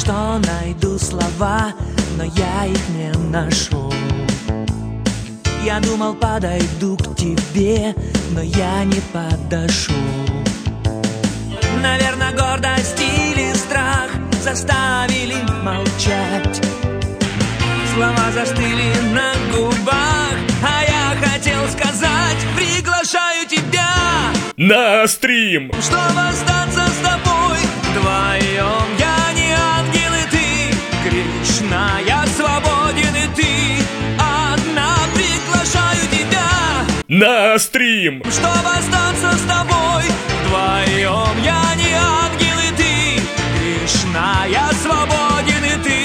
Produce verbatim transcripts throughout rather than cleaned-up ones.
что найду слова, но я их не нашел. Я думал, подойду к тебе, но я не подошел. Наверное, гордость или страх заставили молчать. Слова застыли на губах, а я хотел сказать: приглашаю тебя на стрим, чтобы остаться с тобой вдвоем. Я не ангел и ты, Кришна, я свободен и ты одна. Приглашаю тебя на стрим, чтобы остаться с тобой вдвоем. Я не ангел и ты, Кришна, я свободен и ты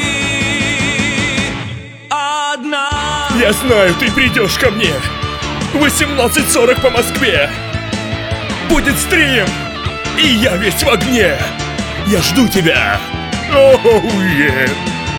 одна. Я знаю, ты придешь ко мне. восемнадцать сорок по Москве. Будет стрим, и я весь в огне. Я жду тебя. Оу, oh, yeah.